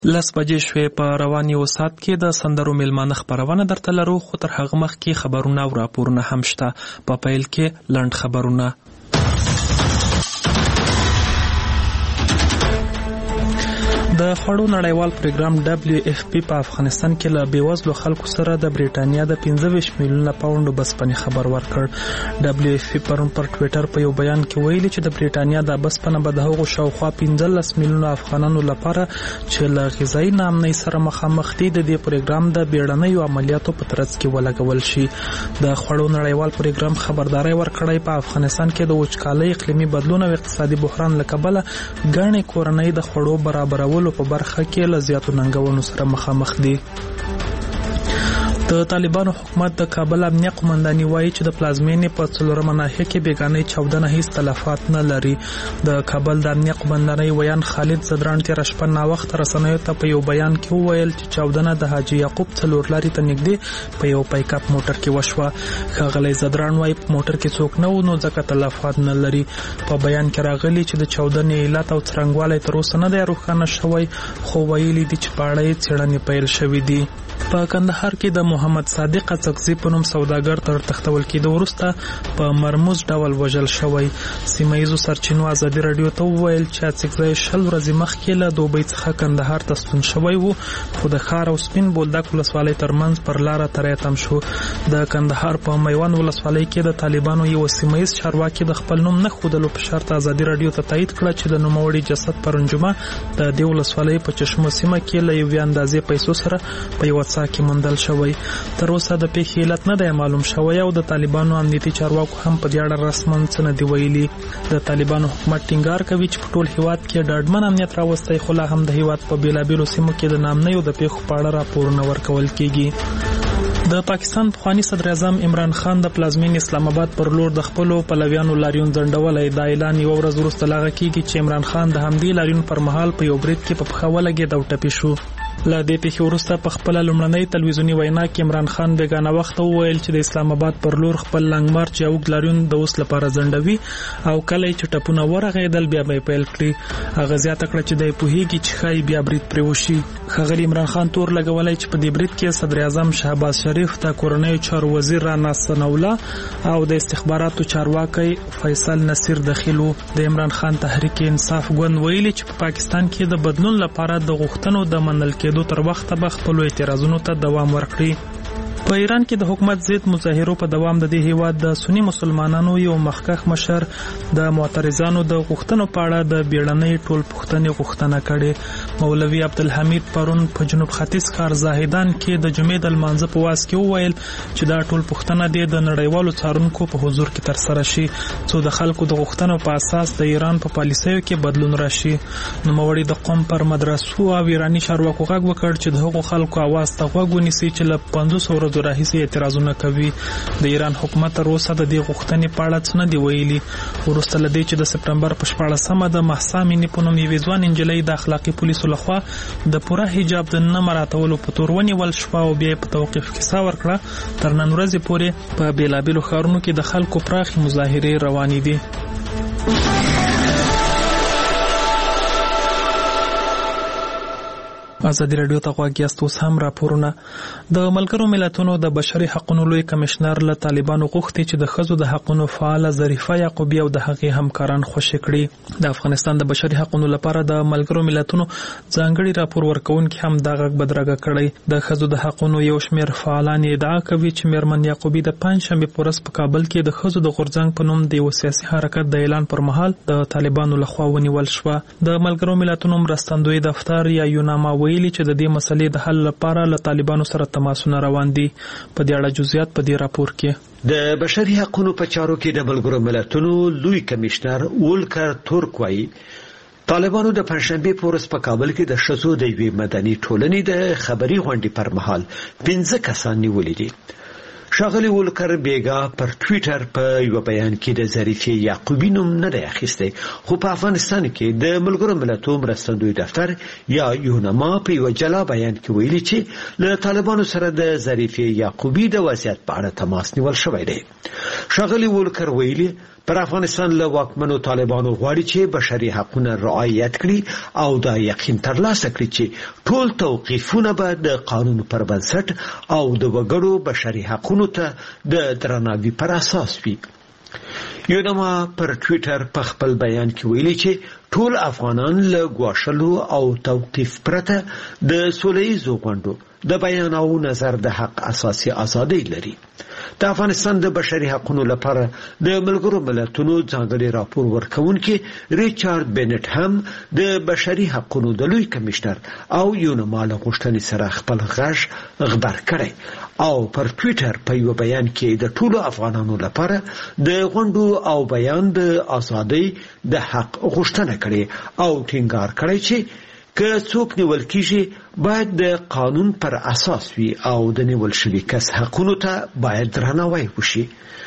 10 بجې شوې په روان یو ساعت کې د سندرو میلمانه خبرونه درته لرو، خو تر هغه مخکې خبرونه او راپورونه هم شته. په پیل کې لنډ خبرونه. د خوړو نړیوال پروګرام WFP په افغانستان کې له بیوزلو خلکو سره د بریټانیا د 25 میلیونه پاونډو بسپنې خبر ورکړ. WFP پرون پر ټویټر په یو بیان کې ویلي چې د بریټانیا د بسپنه به د هغو شاوخوا 15 میلیونه افغانانو لپاره چې له غذایي ناامنۍ سره مخامخ دي د دې پروګرام د بیړنیو عملیاتو په ترڅ کې ولګول شي. د خوړو نړیوال پروګرام خبرداري ورکړی په افغانستان کې د وچکالۍ، اقلیمي بدلون او اقتصادي بحران له کبله ګڼې کورنۍ د خوړو برابرولو په برخه کې له زیاتو ننګونو سره مخامخ دي. د طالبانو حکومت د کابل امنیه قومنداني وایي چې د پلازمینې په 4مه ناحیه کې بیګانۍ چاودنه هیڅ تلفات نه لري. د کابل د امنیه قومندانۍ ویان خالد زدران تېره شپه ناوخته رسنیو ته په یو بیان کې وویل چې چاودنه د حاجي یعقوب څلور لارې ته نږدې په یو پیک اپ موټر کې وشوه. ښاغلی زدران وایي په موټر کې څوک نه و نو ځکه تلفات نه لري. په بیان کې راغلي چې د چاودنې علت او څرنګوالی تر اوسه نه دی روښانه شوی، خو ویلي دي چې په اړه یې څېړنې پیل شوي دي. په کندهار کې د محمد صادق اڅکزي په نوم سوداګر تر تښتول کېدو وروسته په مرموز ډول وژل شوی. سیمه ییزو سرچینو ازادي راډیو ته وویل چې اڅکزي 20 ورځې مخکې له دوبۍ څخه کندهار ته ستون شوی و، خو د ښار او سپین بولدک ولسوالۍ ترمنځ پر لاره تری تم شو. د کندهار په میوند ولسوالۍ کې د طالبانو یو سیمه ییز چارواکي د خپل نوم نه ښودلو په شرط ازادي راډیو ته تایید کړه چې د نوموړي جسد پرون جمعه د دې ولسوالۍ په چشمو سیمه کې له یوې اندازې پیسو سره په یوه څاه کې موندل شوی. تر اوسه د پیښې علت نه دی معلوم شوی او د طالبانو امنیتي چارواکو هم په دې اړه رسما څه نه دي ویلي. د طالبانو حکومت ټینګار کوي چې په ټول هیواد کې ډاډمن امنیت راوستی، خو لا هم د هیواد په بیلابیلو سیمو کې د ناامنیو د پیښو په اړه راپورونه ورکول کیږي. د پاکستان پخوانی صدر اعظم عمران خان د پلازمین اسلام آباد پر لور د خپلو پلویانو لاریون ځنډولی. دا اعلان یوه ورځ وروسته لاغه کیږي چې عمران خان د همدې لاریون پر مهال په یو برید کې په پښه ولګېد او ټپي شو. له دې پیښې وروسته په خپله لومړنۍ تلویزیوني وینا کې عمران خان بیګانه وخته وویل چې د اسلام آباد پر لور خپل لانګ مارچ یا اوږد لاریون د اوس لپاره ځنډوي او کله چې ټپونه ورغېدل بیا به یې پیل کړي. هغه زیاته کړه چې دی پوهېږي چې ښایي بیا برید پرې وشي. ښاغلي عمران خان تور لګولی چې په دې برید کې صدر اعظم شهباز شریف، د کورنیو چارو وزیر رانا ثناءالله او د استخباراتو چارواکی فیصل نصیر دخیل وو. د عمران خان تحریک انصاف ګوند ویلي چې په پاکستان کې د بدلون لپاره د غوښتنو د منل کېدو تر وخته به خپلو اعتراضونو ته دوام ورکړي. په ایران کې د حکومت ضد مظاهرو په دوام د دې هیواد د سنی مسلمانانو یو مخکښ مشر د معترضانو د غوښتنو په اړه د بیړنۍ ټولپوښتنې غوښتنه کړې. مولوي عبدالحمید پرون په جنوب ختیځ ښار زاهدان کې د جمعې د لمانځه په واس کې وویل چې دا ټولپوښتنه دې د نړیوالو څارونکو په حضور کې ترسره شي څو د خلکو د غوښتنو په اساس د ایران په پالیسیو کې بدلون راشي. نوموړي د قوم پر مدرسو او ایراني چارواکو غږ وکړ چې د هغو خلکو اواز ته غوږ ونیسي چې له 500 ورځو راهیسې اعتراضونه کوي. د ایران حکومت تر اوسه د دې غوښتنې په اړه څه نه دي ویلي. وروسته له دې چې د سپټمبر په 14مه د مهسا مینې په نوم یوې ځوان نجلۍ د اخلاقي پولیسو لخوا د پوره حجاب د نه مراعاتولو په تور ونیول شوه او بیا یې په توقیف کې ساه ورکړه. تر نن ورځې پورې په بېلابېلو ښارونو کې د خلکو پراخې مظاهرې روانې دي. ازادي راډیو ته غوږ یاست. اوس هم راپورونه. د ملګرو ملتونو د بشري حقوقو لوی کمشنر له طالبانو غوښتي چې د ښځو د حقوقو فعاله ظریفه یعقوبی او د هغې همکاران خوشي کړي. د افغانستان د بشري حقوقو لپاره د ملګرو ملتونو ځانګړي راپور ورکوونکي هم دا غږ بدرګه کړی. د ښځو د حقوقو یو شمېر فعالان ادعا کوي چې میرمن یعقوبی د پنجشنبې په ورځ په کابل کې د ښځو د غورځنګ په نوم د یو سیاسي حرکت د اعلان پر مهال د طالبانو لخوا ونیول شوه. د ملګرو ملتونو مرستندوی دفتر یا یوناما ویلي چې د دې مسلې د حل لپاره له طالبانو سره تماسونه روان دي. په دې اړه جزئیات په دې راپور کې. د بشري حقوقو په چارو کې د ملګرو ملتونو لوی کمشنر وولکر تورک وایي طالبانو د پنځشنبې په ورځ په کابل کې د ښځو د یوې مدني ټولنې د خبري غونډې پر مهال 15 کسان نیولي دي. ښاغلي وولکر بیګا پر ټویټر په یو بیان کې د ظریفې یعقوبی نوم نه دی اخیستی، خو په افغانستان کې د ملګرو ملتونو مرستندوی دفتر یا یوناما په یو جلا بیان کې ویلي چې له طالبانو سره د ظریفې یعقوبی د وضعیت په اړه تماس نیول شوی دی. ښاغلي وولکر ویلي پر افغانستان له واکمنو طالبانو غواړي چې بشري حقوقونه رعایت کړي او دا یقین ترلاسه کړي چې ټول توقیفونه به د قانون پر بنسټ او د وګړو بشري حقوقو ته د درناوي پر اساس وي. یونما پر ټوئیټر په خپل بیان کې ویلي چې ټول افغانان له ګواښلو او توقیف پرته د سوله‌ییزو غونډو د بیان او نظر د حق اساسي ازادي لري. د افغانستان د بشري حقوقو لپاره د ملګرو ملتونو ځانګړي راپور ورکونکي ریچارډ بینټ هم د بشري حقوقو د لوی کمشنر او یونما له غوښتنې سره خپل غږ خبر کړی او پر ټوئیټر په یو بیان کې د ټولو افغانانو لپاره د غونډو او بیان د ازادۍ د حق غوښتنه کړې او ټینګار کړی چې که څوک نیول کیږي باید د قانون پر اساس وي او د نیول شوي کس حقونو ته باید درناوی وشي.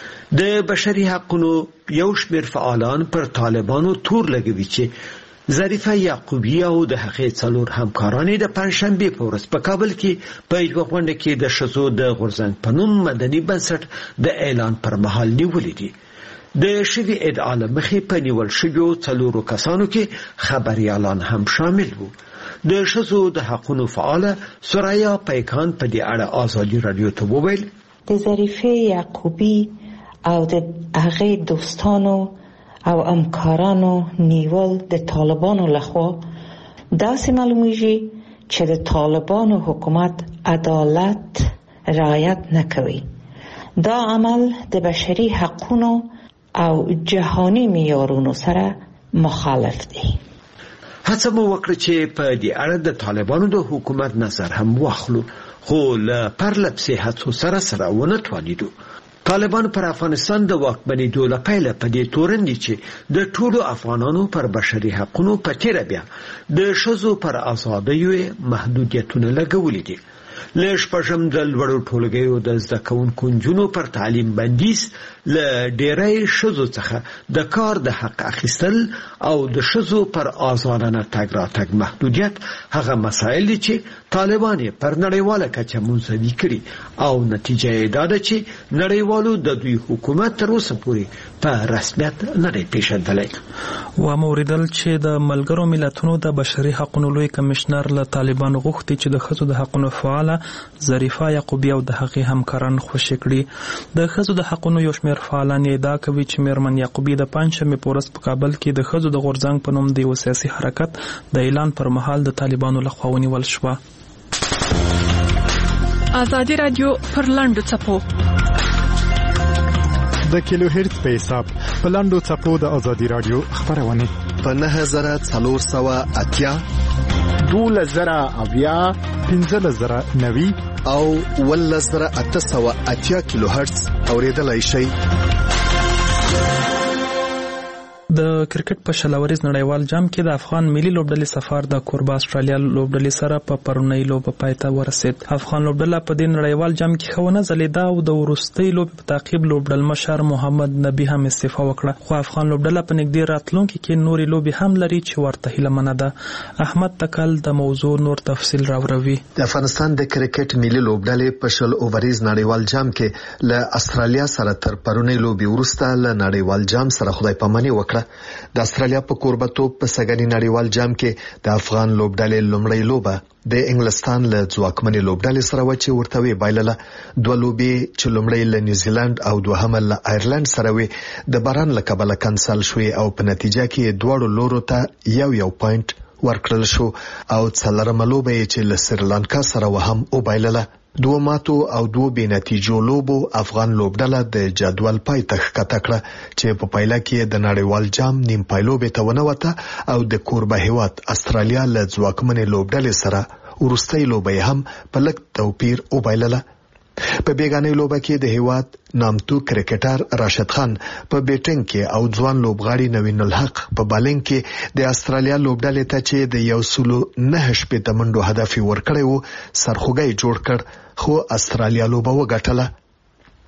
د بشري حقونو یو شمېر فعالان پر طالبانو تور لګوي چې ظریفه یعقوبی او د هغې څلور همکارانې د پنجشنبې په ورځ په کابل کې په یوه غونډه کې د ښځو د غورځنګ په نوم مدني بنسټ د اعلان پر مهال نیولې دي. د شوي ادعا له مخې په نیول شویو څلورو کسانو کې خبریالان هم شامل وو. د ښځو د حقونو فعاله سرایا پیکان په دې اړه آزادي رادیو ته وویل د ظریفه یعقوبی او د هغې دوستانو او همکارانو نیول د طالبانو لخوا داسې معلومیږي چې د طالبانو حکومت عدالت رعایت نکوي. دا عمل د بشري حقونو او جهانی معیارونو سره مخالف دی. هڅه مو وکړه چې په دې اړه د طالبانو د حکومت نظر هم واخلو خو له پرلپسې هڅو سره ونه توانیدو. طالبان پر افغانستان د واکمنېدو له پیله په دې تورن دي چې د ټولو افغانانو پر بشري حقونو په تیره بیا د ښځو پر ازادیو محدودیتونه لګولي دي. له شپږم د لوړو ټولګیو د زده کوونکو نجونو پر تعلیم بندیز له ډېری ښځو څخه د کار د حق اخیستل او د ښځو پر آزادانه تګ راتګ محدودیت هغه مسایل دي چې طالبان یې پر نړیواله کچه منزوي کړي او نتیجه یې دا ده چې نړیوالو د دوی حکومت تر اوسه پورې په رسمیت نه دی پیژندلی. واوریدل چې د ملګرو ملتونو د بشري حقوقو لوی کمشنر له طالبانو غوښتي چې د ښځو د حقوقو فعاله ظریفه یعقوبی او د هغې همکاران خوشي کړي. د ښځو د حقوقو یو شمېر فعالان ادعا کوي چې میرمن یعقوبی د پنجشنبې په ورځ په کابل کې د ښځو د غورځنګ په نوم د یو سیاسي حرکت د اعلان پر مهال د طالبانو لخوا ونیول شوه. آزادي رادیو پر لاندو څپو د کیلو هرتز په حساب په لاندو څپو د آزادي رادیو خبرونه په 9480 1200 1590 او 1880 کیلو هرتز اوریدلای شئ. د کرکټ په شلوریز نړیوال جام کې د افغان ملي لوبډلې سفر د کوربه استرالیا لوبډلې سره په پرونی لوب پای ته ورسید. افغان لوبډله په دې نړیوال جام کې خونه زلیدا او د ورستۍ لوب په تعقیب لوبډل مشر محمد نبی هم استعفا وکړه. خو افغان لوبډله په نږدې راتلونکي کې نوري لوبي هم لري چې ورته هیله منه ده. احمد تکل د موضوع نور تفصیل راوړي. د افغانستان د کرکټ ملي لوبډلې په شل اووریز نړیوال جام کې له استرالیا سره تر پرونی لوبي ورسته له نړیوال جام سره خدای پاماني وکړه. د استرالیا په کوربتوب په سګنی نړیوال جام کې د افغان لوبډلې لومړی لوبه د انګلستان له ځواکمنې لوبډلې سره و چې ورته وی بایلله. دوه لوبې چې لومړی له نیوزیلند او دوهمه له آیرلند سره وي د باران له کبله کنسل شوې او په نتیجه کې دواړو لورو ته یو پوینټ ورکړل شو او څلورمه لوبه چې له سریلانکا سره و هم او بایلله. دوه ماتو او دوه بې نتیجو لوبو افغان لوبډله د جدول پای ته ښکته کړه چې په پایله کې د نړیوال جام نیم پایلوبې ته ونوته او د کوربه هیواد استرالیا له ځواکمنې لوبډلې سره وروستۍ لوبه هم په لږ توپیر وبایلله. په بیګانې لوبه کې د هیواد نامتو کرکټر راشد خان په بیټینګ کې او ځوان لوبغاړي نوین الحق په بالینګ کې د استرالیا لوبډلې ته چې د 109 منډو هدف ورکړی و سرخوږی جوړ کړ خو استرالیا لوبه وګټله.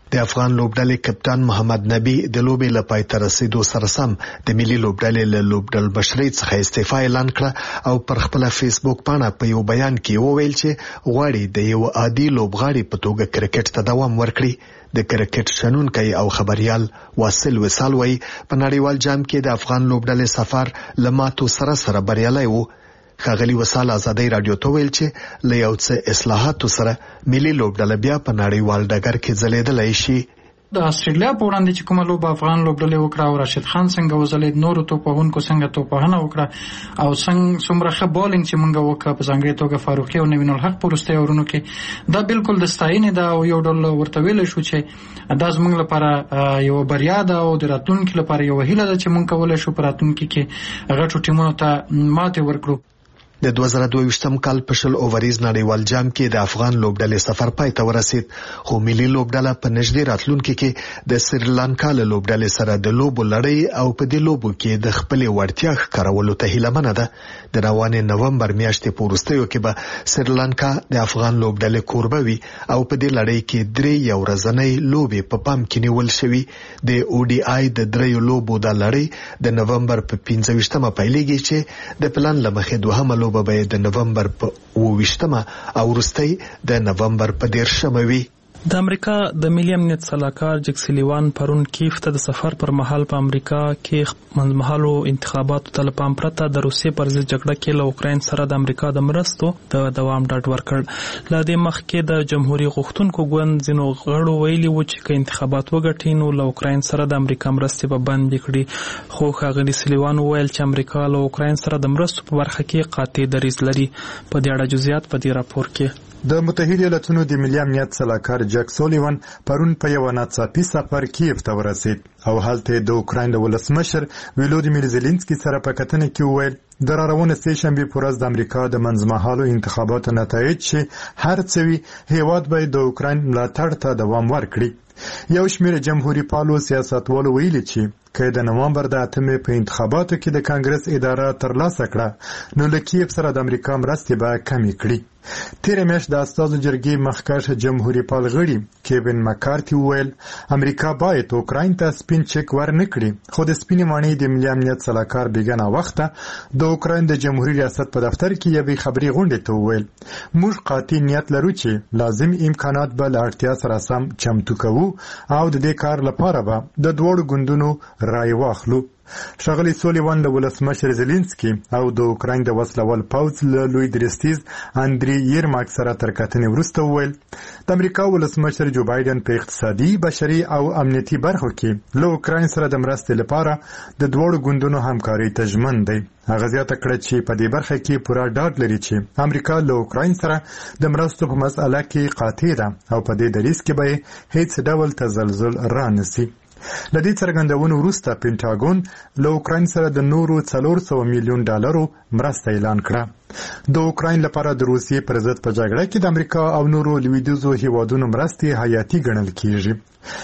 د افغان لوبډلې کپتان محمد نبی د لوبې لپاره تر رسیدو سره سم د ملي لوبډلې له لوبډل بشري څخه استعفا اعلان کړه او پر خپل فیسبوک پاڼه په یو بیان کې وویل چې غواړي د یو عادي لوبغاړي په توګه کرکټ ته دوام ورکړي. د کرکټ شنونکي او خبريال واصل وصال وایي په نړیوال جام کې د افغان لوبډلې سفر لماتو سره بریالي وو. ښاغلي وصال ازادي رادیو ته ویل چې له یو څه اصلاحاتو سره ملي لوبډله بیا په نړیوال ډګر کې ځلېدلی شي. د استرالیا په وړاندې چې کومه لوبه افغان لوبډلې وکړه او راشد خان څنګه وځلید، نورو توپوهونکو څنګه توپوهنه وکړه او څومره ښه بالینګ چې موږ وکړه په ځانګړې توګه فاروقي او نوین الحق په وروستیو اورونو کې، دا بالکل د ستاینې ده او یو ډول ورته ویلی شو چې دا زموږ لپاره یو بریا ده او د راتلونکي لپاره یو هیله ده چې موږ کولی شو په راتلونکي کې غټو ټیمونو ته ماتې ورکړو. د 2022م کال په شل اووریز نړیوال جام کې د افغان لوبډلې سفر پای ته ورسید، خو ملي لوبډله په نږدې راتلونکي کې د سریلانکا له لوبډلې سره د لوبو لړۍ او په دې لوبو کې د خپلې وړتیا ښکارولو ته هیلهمنه ده. د روانې نومبر میاشتې په وروستیو کې به سریلانکا د افغان لوبډلې کوربه وي او په دې لړۍ کې 3 یو ورځنۍ لوبې په پام کې نیول شوي. د ODI د 3 لوبو د لړۍ د نومبر په 15مه پیلېږي چې د پلان لمخې دوهمه لوبه به د نومبر په 28مه او وروستۍ د نومبر په 10مه وي. د امریکا د ملي امنیت سلاکار جک سلیوان پرون کیف ته د سفر پر مهال په امریکا کې منځمهالو انتخاباتو ته له پام پرته د روسیې پر ضد جګړه کې له اوکراین سره د امریکا د مرستو د دوام ډاډ ورکړ. له دې مخکې د جمهوریت غوښتونکو ګوند ځینو غړو ویلي و چې که انتخابات وګټي نو له اوکراین سره د امریکا مرستې به بندې کړي، خو ښاغلي سلیوان وویل چې امریکا له اوکراین سره د مرستو په برخه کې قاطع دریځ لري. په دې اړه جزئیات په دې راپور کې. د متحده ایالاتونو د ملي امنیت سلاکار جک سولیوان پرون په یو ناڅاپي سفر کیف ته ورسید او هلته د اوکراین د ولسمشر ولودیمیر زيلنسکي سره په کتنه کې وویل د راروانه سه شنبه پر ورځ د امریکا د منځمهالو انتخاباتو نتایج چې هر څه وي هیواد به د اوکراین ملاتړ ته دوام ورکړي. یو شمېر جمهوریت پالو سیاستوالو ویلي چې که د نومبر د 8مې په انتخاباتو کې د کانګرس اداره ترلاسه کړه نو له کیف سره د امریکا مرستې به کمې کړي. تیره میاشت د استازو جرګې مخکښ جمهوریت پال غړي کیوین مکارتي وویل امریکا باید اوکراین ته سپین چک ورنه کړي، خو د سپینې ماڼۍ د ملي امنیت سلاکار بیګنه وخته د اوکراین د جمهوریت ریاست په دفتر کې یوې خبري غونډې ته وویل موږ قاطع نیت لرو چې لازم امکانات به له اړتیا سره سم چمتو کوو او د دې کار لپاره به د دوړو ګوندونو رای واخلو. ښاغلي سولیوان له ولسمشر زيلنسکي او د اوکراین د وسلوال پوځ له لوی درستیز اندري یرماک سره تر کتنې وروسته وویل د امریکا ولسمشر جو بایدن په اقتصادي، بشري او امنیتي برخو کې له اوکراین سره د مرستې لپاره د دوړو ګوندونو همکاري ته ژمن دی. هغه زیاته کړه چې په دې برخه کې پوره ډاډ لري چې امریکا له اوکراین سره د مرستو په مسأله کې قاطع ده او په دې دریځ کې به هیڅ ډول تزلزل رانسي. لدې څرګندونو وروسته پینټاګون له اوکراین سره د نورو 400 میلیون ډالرو مرسته اعلان کړه. د اوکراین لپاره د روسیې پر ضد په جګړه کې د امریکا او نورو لویدیځو هیوادونو مرستې حیاتي ګڼل کیږي.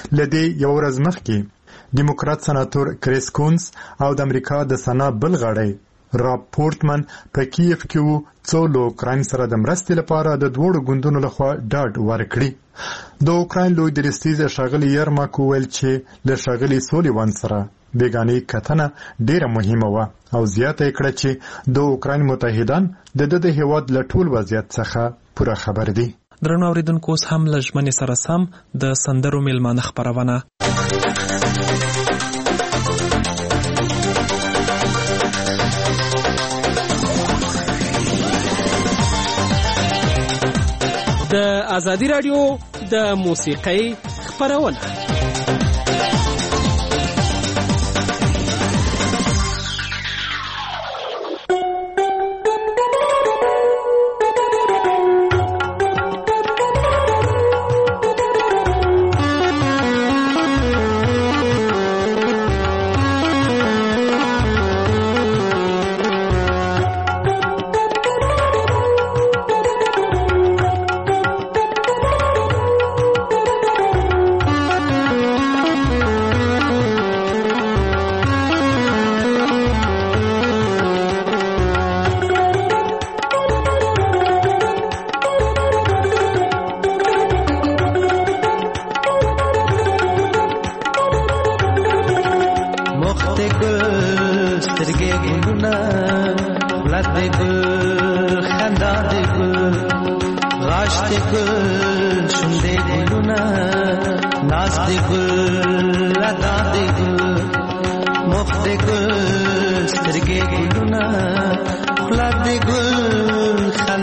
لدې یو ورځ مخکې ډیموکرات سناتور کریس کونز او د امریکا د سنا بل غړی راب پورټمن په کیف کې وو څو له اوکراین سره د مرستې لپاره د دوړو ګوندونو لخوا ډاډ ورکړي. د اوکراین لوی درستیز ښاغلي یرماک وویل چې له ښاغلي سولیوان سره بیګانې کتنه ډیره مهمه وه او زیاته یې کړه چې د اوکراین متحدان د هیواد له ټول وضعیت څخه پوره خبر دي. درنو اوریدونکو اوس هم له ژمنې سره سم د سندرو میلمانه خپرونه. د ازادي رادیو د موسیقۍ خپرونه. دې ګل غاښ دې ګل شونډې ګلونه ناز دې ګل ادا دې ګل مخ دې ګل سترګې ګلونه خلا دې ګل